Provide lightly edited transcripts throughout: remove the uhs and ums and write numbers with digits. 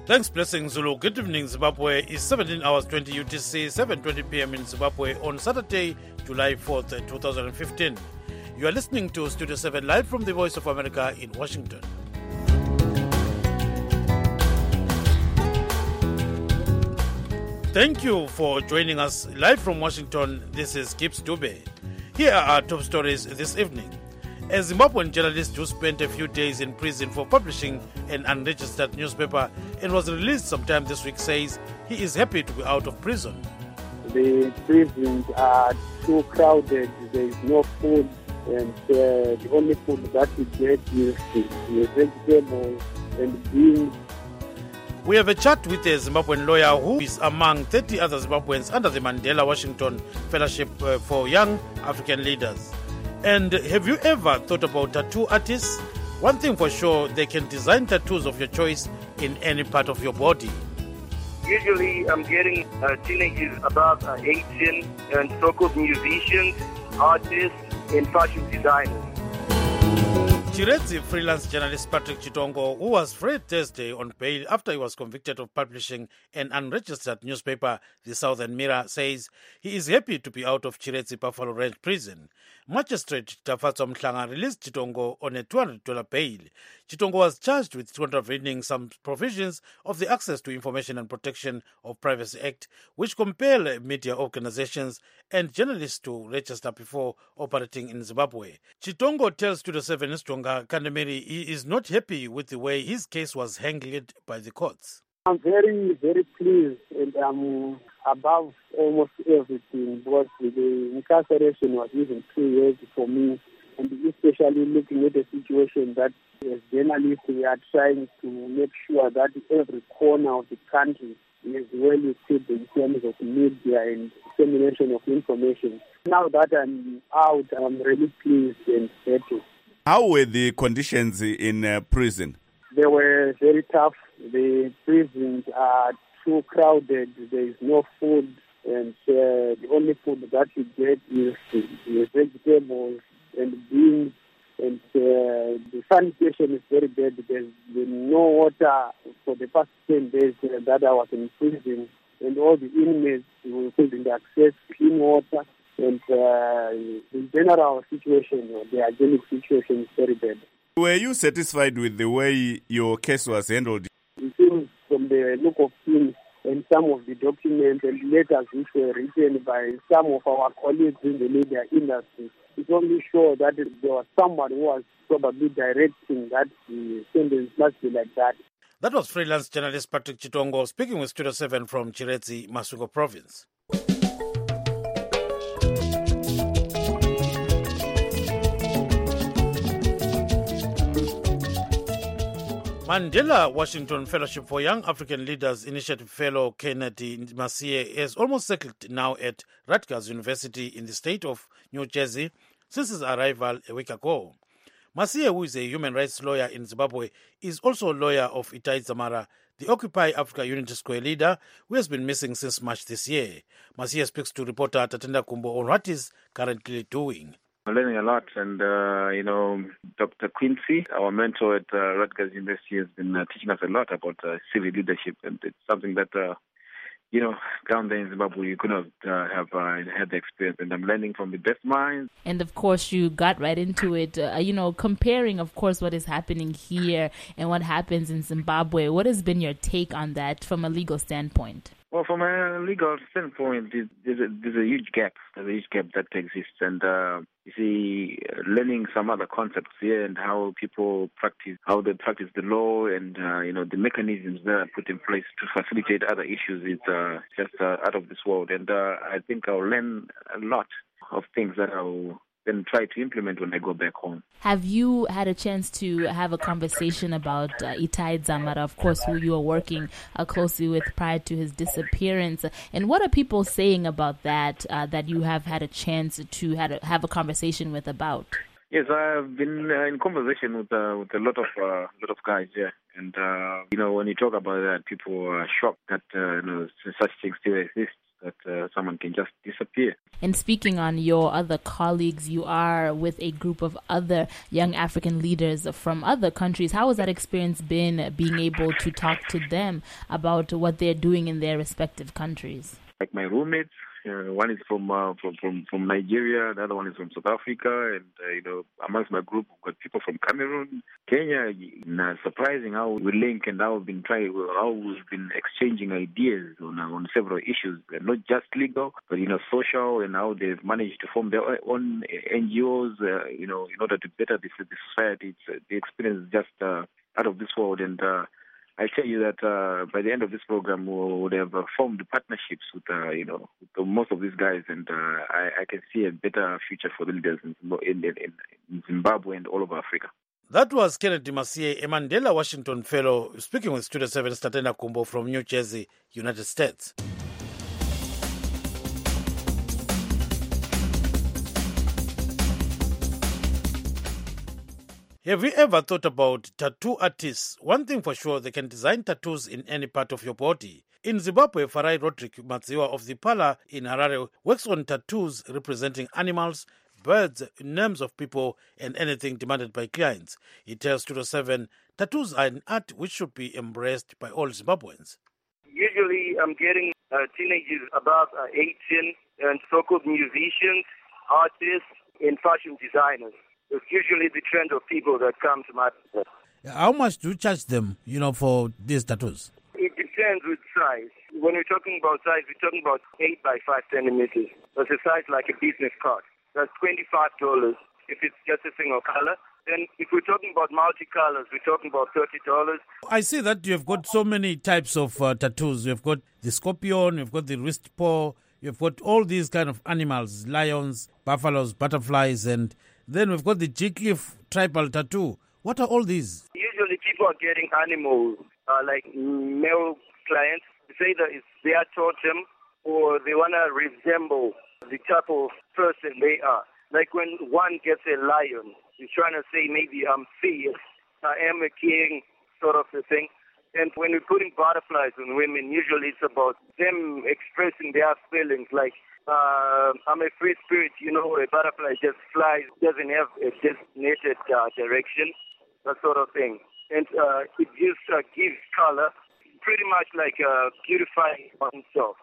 Thanks, Blessing Zulu. Good evening, Zimbabwe. It's 17 hours 20 UTC, 7:20 p.m. in Zimbabwe on Saturday, July 4th, 2015. You are listening to Studio 7 live from the Voice of America in Washington. Thank you for joining us live from Washington. This is Gibbs Dube. Here are our top stories this evening. A Zimbabwean journalist who spent a few days in prison for publishing an unregistered newspaper and was released sometime this week says he is happy to be out of prison. The prisons are too crowded, there is no food, and the only food that we get is vegetables and beans. We have a chat with a Zimbabwean lawyer who is among 30 other Zimbabweans under the Mandela Washington Fellowship for Young African Leaders. And have you ever thought about tattoo artists? One thing for sure, they can design tattoos of your choice in any part of your body. Usually I'm getting teenagers above 18 and so-called musicians, artists, and fashion designers. Chirezi freelance journalist Patrick Chitongo, who was freed Thursday on bail after he was convicted of publishing an unregistered newspaper, the Southern Mirror, says he is happy to be out of Chirezi Buffalo Ranch prison. Magistrate Tafatso Mhlanga released Chitongo on a $200 bail. Chitongo was charged with contravening some provisions of the Access to Information and Protection of Privacy Act, which compel media organizations and journalists to register before operating in Zimbabwe. Chitongo tells Studio 7 Ntonga Kandemiri he is not happy with the way his case was handled by the courts. I'm very, very pleased, and I'm above almost everything because the incarceration was even 2 years for me, and especially looking at the situation that as journalists we are trying to make sure that every corner of the country is well equipped in terms of media and dissemination of information. Now that I'm out, I'm really pleased and happy. How were the conditions in prison? They were very tough. The prisons are too crowded. There is no food, and the only food that you get is vegetables and beans. And the sanitation is very bad. There's no water for the past 10 days that I was in prison, and all the inmates couldn't access clean water. And in general situation, the hygienic situation is very bad. Were you satisfied with the way your case was handled? It seems from the look of things and some of the documents and letters which were written by some of our colleagues in the media industry, it only shows that there was someone who was probably directing that the sentence must be like that. That was freelance journalist Patrick Chitongo speaking with Studio 7 from Chirezi, Masvingo Province. Mandela Washington Fellowship for Young African Leaders Initiative Fellow Kennedy Masie is almost settled now at Rutgers University in the state of New Jersey since his arrival a week ago. Masie, who is a human rights lawyer in Zimbabwe, is also a lawyer of Itai Dzamara, the Occupy Africa Unity Square leader who has been missing since March this year. Masie speaks to reporter Tatenda Kumbo on what he's currently doing. I'm learning a lot, and Dr. Quincy, our mentor at Rutgers University, has been teaching us a lot about civil leadership, and it's something that, down there in Zimbabwe, you couldn't have had the experience, and I'm learning from the best minds. And of course, you got right into it, comparing, of course, what is happening here and what happens in Zimbabwe. What has been your take on that from a legal standpoint? Well, from a legal standpoint, there's a huge gap. There's a huge gap that exists, and you see, learning some other concepts here and how people practice, how they practice the law, and the mechanisms that are put in place to facilitate other issues is just out of this world. And I think I'll learn a lot of things that I'll then try to implement when I go back home. Have you had a chance to have a conversation about Itai Dzamara, of course, who you are working closely with prior to his disappearance? And what are people saying about that, that you have had a chance to have a conversation with about? Yes, I've been in conversation with a lot of guys here, and when you talk about that, people are shocked that such things still exist. that someone can just disappear. And speaking on your other colleagues, you are with a group of other young African leaders from other countries. How has that experience been, being able to talk to them about what they're doing in their respective countries? Like my roommates, one is from Nigeria, the other one is from South Africa, and amongst my group, we've got people from Cameroon, Kenya. Surprising how we link and how we've been exchanging ideas on several issues, not just legal, but social, and how they've managed to form their own NGOs, in order to better the society. The experience is just out of this world, and I tell you that by the end of this program, we would have formed partnerships with most of these guys, and I can see a better future for the leaders in Zimbabwe and all over Africa. That was Kennedy Masie, a Mandela Washington Fellow, speaking with Studio 7 Statena Kumbo from New Jersey, United States. Have you ever thought about tattoo artists? One thing for sure, they can design tattoos in any part of your body. In Zimbabwe, Farai Roderick Madziwa of the Pala in Harare works on tattoos representing animals, birds, names of people, and anything demanded by clients. He tells Studio 7, tattoos are an art which should be embraced by all Zimbabweans. Usually I'm getting teenagers above 18 and so-called musicians, artists, and fashion designers. It's usually the trend of people that come to my business. How much do you charge them, for these tattoos? It depends with size. When we're talking about size, we're talking about 8 by 5 centimeters. That's a size like a business card. That's $25 if it's just a single color. Then if we're talking about multicolors, we're talking about $30. I see that you've got so many types of tattoos. You've got the scorpion, you've got the wrist paw, you've got all these kind of animals, lions, buffaloes, butterflies, and then we've got the G-Cliff tribal tattoo. What are all these? Usually people are getting animals, like male clients. They say that it's their totem or they want to resemble the type of person they are. Like when one gets a lion, he's trying to say maybe I'm fierce, I am a king, sort of a thing. And when we're putting butterflies on women, usually it's about them expressing their feelings like, I'm a free spirit, a butterfly just flies, doesn't have a designated direction, that sort of thing. And it just gives color, pretty much like beautifying oneself.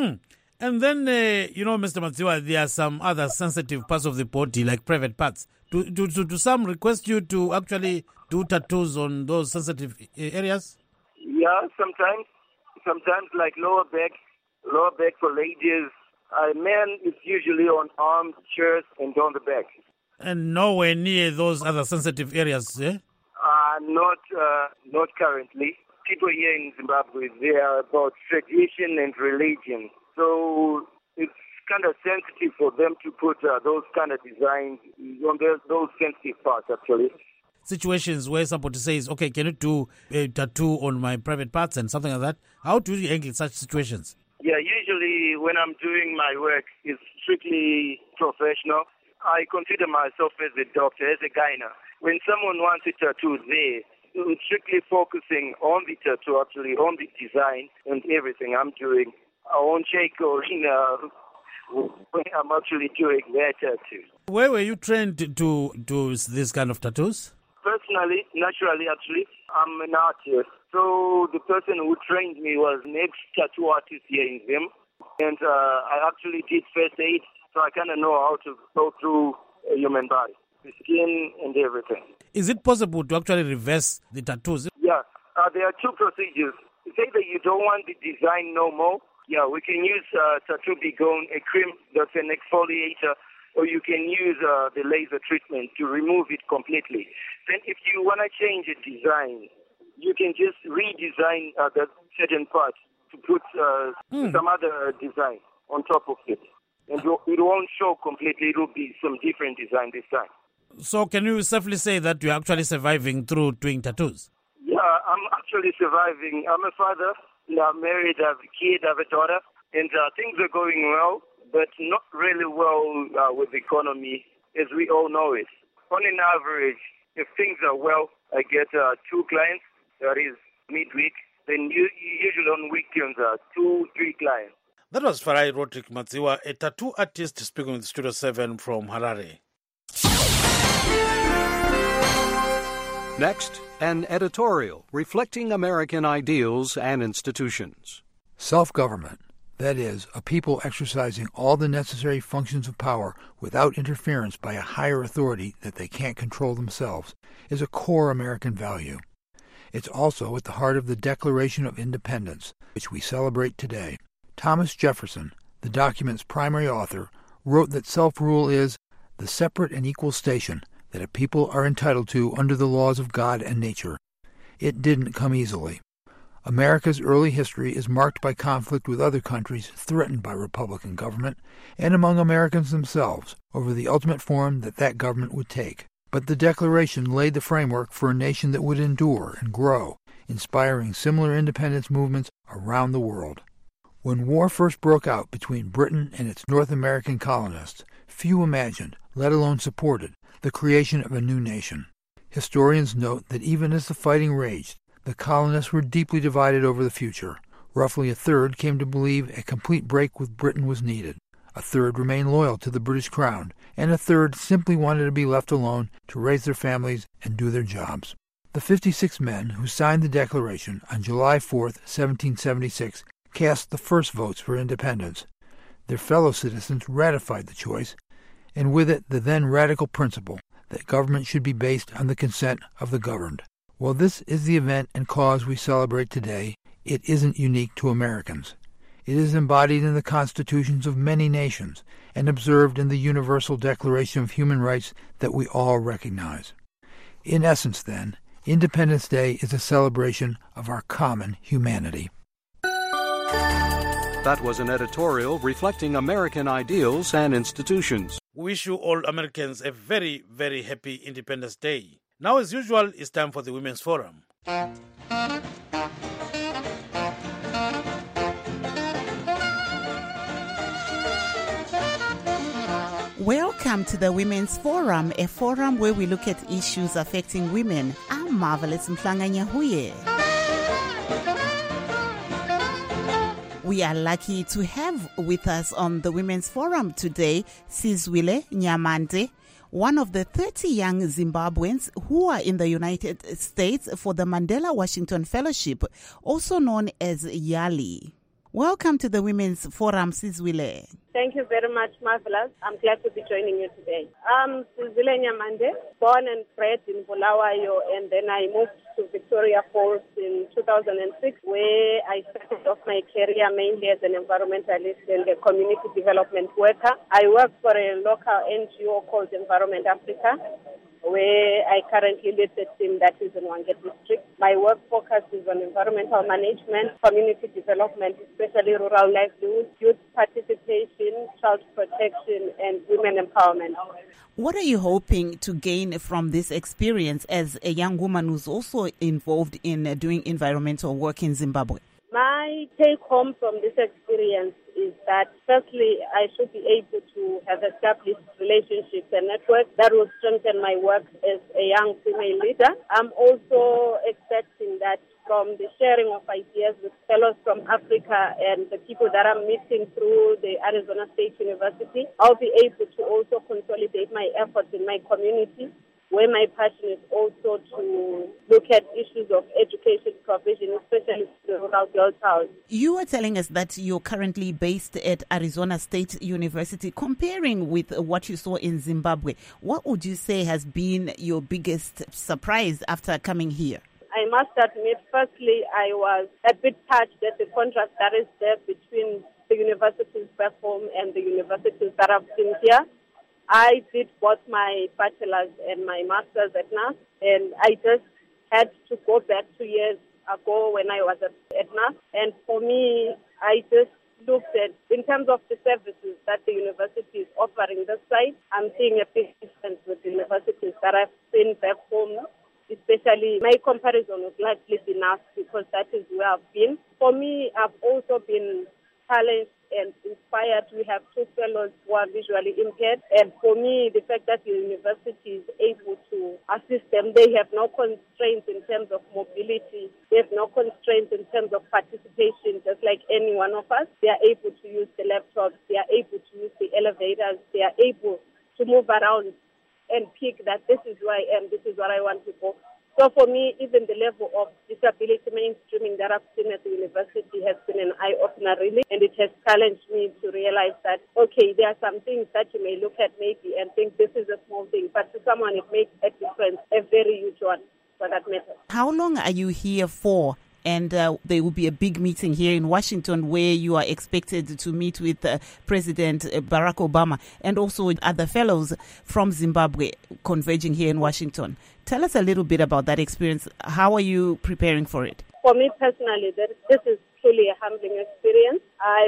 And then, Mr. Madziwa, there are some other sensitive parts of the body, like private parts. Do some request you to actually do tattoos on those sensitive areas? Yeah, sometimes. Sometimes like lower back for ladies. Men is usually on arms, chest, and on the back. And nowhere near those other sensitive areas, eh? Not currently. People here in Zimbabwe, they are about tradition and religion. So it's kind of sensitive for them to put those kind of designs on those sensitive parts, actually. Situations where somebody says, okay, can you do a tattoo on my private parts and something like that? How do you handle such situations? Yeah, usually when I'm doing my work, it's strictly professional. I consider myself as a doctor, as a gynae. When someone wants a tattoo there, it's strictly focusing on the tattoo, actually, on the design and everything I'm doing. I won't shake or, when I'm actually doing that tattoo. Where were you trained to do this kind of tattoos? Personally, naturally, actually, I'm an artist. So the person who trained me was an ex-tattoo artist here in Zim. And I actually did first aid, so I kind of know how to go through a human body, the skin and everything. Is it possible to actually reverse the tattoos? Yeah, there are two procedures. Say that you don't want the design no more. Yeah, we can use Tattoo Begone, a cream that's an exfoliator, or you can use the laser treatment to remove it completely. Then if you want to change a design, you can just redesign that certain part to put some other design on top of it. And it won't show completely, it will be some different design this time. So can you safely say that you're actually surviving through doing tattoos? Yeah, I'm actually surviving. I'm a father, I'm married, I have a kid, I have a daughter, and things are going well, but not really well with the economy, as we all know it. On an average, if things are well, I get 2 clients, that is midweek, then usually on weekends, 2-3 clients. That was Farai Rodrick Madziwa, a tattoo artist speaking with Studio 7 from Harare. Next, an editorial reflecting American ideals and institutions. Self-government, that is, a people exercising all the necessary functions of power without interference by a higher authority that they can't control themselves, is a core American value. It's also at the heart of the Declaration of Independence, which we celebrate today. Thomas Jefferson, the document's primary author, wrote that self-rule is the separate and equal station that a people are entitled to under the laws of God and nature. It didn't come easily. America's early history is marked by conflict with other countries threatened by Republican government and among Americans themselves over the ultimate form that government would take. But the Declaration laid the framework for a nation that would endure and grow, inspiring similar independence movements around the world. When war first broke out between Britain and its North American colonists, few imagined, let alone supported, the creation of a new nation. Historians note that even as the fighting raged, the colonists were deeply divided over the future. Roughly a third came to believe a complete break with Britain was needed. A third remained loyal to the British Crown, and a third simply wanted to be left alone to raise their families and do their jobs. The 56 men who signed the Declaration on July 4, 1776, cast the first votes for independence. Their fellow citizens ratified the choice, and with it the then radical principle that government should be based on the consent of the governed. While this is the event and cause we celebrate today, it isn't unique to Americans. It is embodied in the constitutions of many nations and observed in the Universal Declaration of Human Rights that we all recognize. In essence, then, Independence Day is a celebration of our common humanity. That was an editorial reflecting American ideals and institutions. We wish you all Americans a very, very happy Independence Day. Now, as usual, it's time for the Women's Forum. Welcome to the Women's Forum, a forum where we look at issues affecting women. I'm Marvelous Mhlanga-Nyahuye. We are lucky to have with us on the Women's Forum today Sizwile Nyamande, one of the 30 young Zimbabweans who are in the United States for the Mandela Washington Fellowship, also known as YALI. Welcome to the Women's Forum, Sizwile. Thank you very much, Marvelous. I'm glad to be joining you today. I'm Sizwile Nyamande, born and bred in Bulawayo, and then I moved to Victoria Falls in 2006, where I started off my career mainly as an environmentalist and a community development worker. I work for a local NGO called Environment Africa, where I currently lead the team that is in Hwange district. My work focuses on environmental management, community development, especially rural livelihoods, youth participation, child protection, and women empowerment. What are you hoping to gain from this experience as a young woman who's also involved in doing environmental work in Zimbabwe? My take home from this experience is that, firstly, I should be able to have established relationships and networks that will strengthen my work as a young female leader. I'm also expecting that from the sharing of ideas with fellows from Africa and the people that I'm meeting through the Arizona State University, I'll be able to also consolidate my efforts in my community, where my passion is also to look at issues of education provision, especially for the rural girl child. You were telling us that you're currently based at Arizona State University. Comparing with what you saw in Zimbabwe, what would you say has been your biggest surprise after coming here? I must admit, firstly, I was a bit touched at the contrast that is there between the universities back home and the universities that I've seen here. I did both my bachelor's and my master's at NAS, and I just had to go back 2 years ago when I was at NAS. And for me, I just looked at, in terms of the services that the university is offering this side, I'm seeing a big difference with the universities that I've seen back home. Especially, my comparison would likely be NAS because that is where I've been. For me, I've also been challenged and inspired. We have 2 fellows who are visually impaired, and for me, the fact that the university is able to assist them, they have no constraints in terms of mobility, they have no constraints in terms of participation, just like any one of us. They are able to use the laptops, they are able to use the elevators, they are able to move around and pick that this is who I am, this is what I want to go. So for me, even the level of disability mainstreaming that I've seen at the university has been an eye-opener, really, and it has challenged me to realize that, okay, there are some things that you may look at maybe and think this is a small thing, but to someone it makes a difference, a very huge one, for that matter. How long are you here for? And there will be a big meeting here in Washington where you are expected to meet with President Barack Obama and also other fellows from Zimbabwe converging here in Washington. Tell us a little bit about that experience. How are you preparing for it? For me personally, this is truly a humbling experience.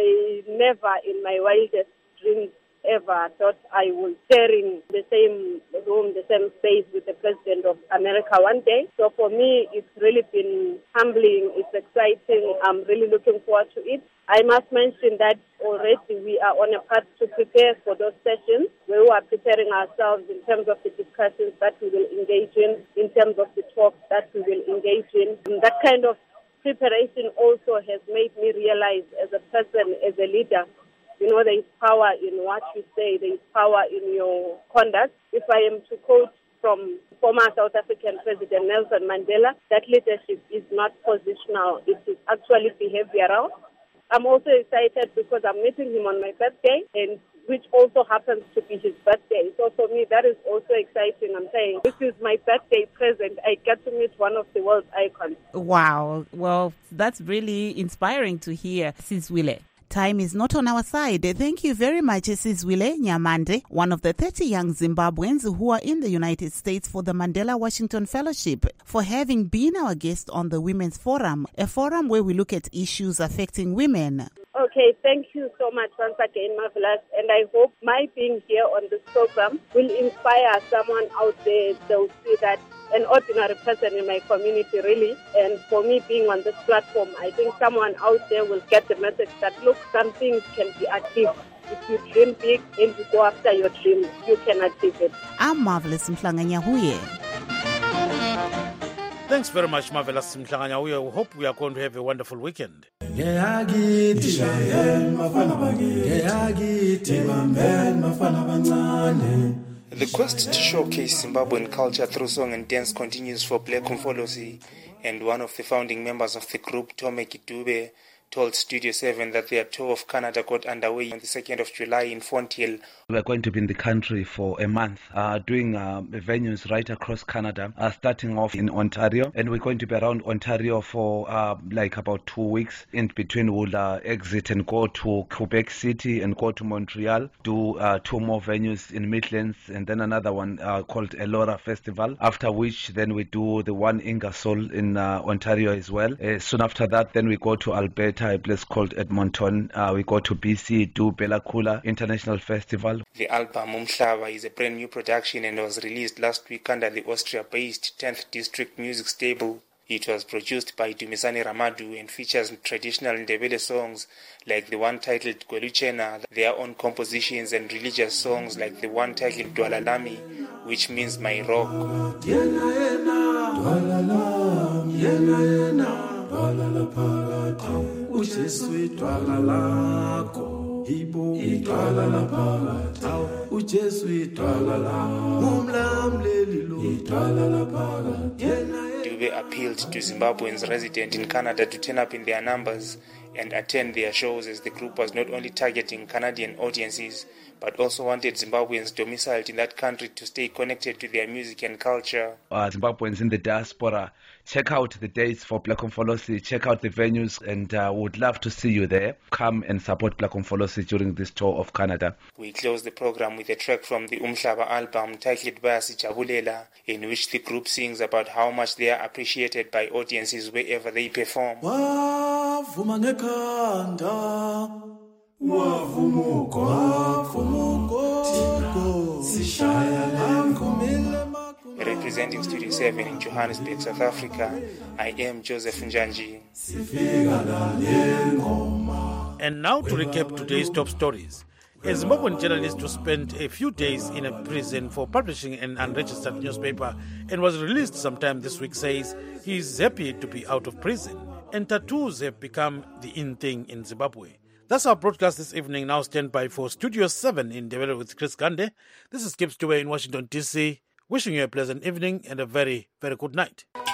I never in my wildest dreams ever thought I was sharing the same room, the same space with the President of America one day. So for me, it's really been humbling. It's exciting. I'm really looking forward to it. I must mention that already we are on a path to prepare for those sessions. We are preparing ourselves in terms of the discussions that we will engage in terms of the talks that we will engage in. And that kind of preparation also has made me realize as a person, as a leader, you know, there is power in what you say, there is power in your conduct. If I am to quote from former South African President Nelson Mandela, that leadership is not positional, it is actually behavioral. I'm also excited because I'm meeting him on my birthday, and which also happens to be his birthday. So for me, that is also exciting. I'm saying, this is my birthday present. I get to meet one of the world's icons. Wow. Well, that's really inspiring to hear, Sizwile. Time is not on our side. Thank you very much, Sizwile Nyamande, one of the 30 young Zimbabweans who are in the United States for the Mandela Washington Fellowship, for having been our guest on the Women's Forum, a forum where we look at issues affecting women. Okay, thank you so much once again, Marvelous. And I hope my being here on this program will inspire someone out there. They'll see that an ordinary person in my community, really. And for me being on this platform, I think someone out there will get the message that, look, some things can be achieved. If you dream big and you go after your dream, you can achieve it. I'm Marvelous Mhlanganyahuye. Thanks very much, Marvelous Mhlanganyahuye. We hope we are going to have a wonderful weekend. The quest to showcase Zimbabwean culture through song and dance continues for Black Mfolosi, and one of the founding members of the group, Tomeki Dube, told Studio 7 that their tour of Canada got underway on the 2nd of July in Fonthill. We're going to be in the country for a month, doing venues right across Canada, starting off in Ontario, and we're going to be around Ontario for like about 2 weeks. In between, we'll exit and go to Quebec City and go to Montreal, do 2 more venues in Midlands, and then another one called Elora Festival, after which then we do the one Ingersoll in Ontario as well. Soon after that, then we go to Alberta, a place called Edmonton. We go to BC, do Bella Coola International Festival. The album Umhlaba is a brand new production and was released last week under the Austria-based 10th District Music Stable. It was produced by Dumisani Ramadu and features traditional Ndebele songs like the one titled Gweluchena, their own compositions, and religious songs like the one titled Dwalalami, which means my rock. Dube appealed to Zimbabweans resident in Canada to turn up in their numbers and attend their shows, as the group was not only targeting Canadian audiences but also wanted Zimbabweans domiciled in that country to stay connected to their music and culture. Zimbabweans in the diaspora, check out the dates for Black Mfolosi, check out the venues, and would love to see you there. Come and support Black Mfolosi during this tour of Canada. We close the program with a track from the Umhlaba album titled Bayasijabulela, in which the group sings about how much they are appreciated by audiences wherever they perform. Representing Studio 7 in Johannesburg, South Africa, I am Joseph Njanji. And now to recap today's top stories. A Zimbabwean journalist who spent a few days in a prison for publishing an unregistered newspaper and was released sometime this week says he is happy to be out of prison. And tattoos have become the in thing in Zimbabwe. That's our broadcast this evening. Now stand by for Studio 7 in Ndebele with Chris Gande. This is Kip Stewart in Washington, D.C., wishing you a pleasant evening and a very, very good night.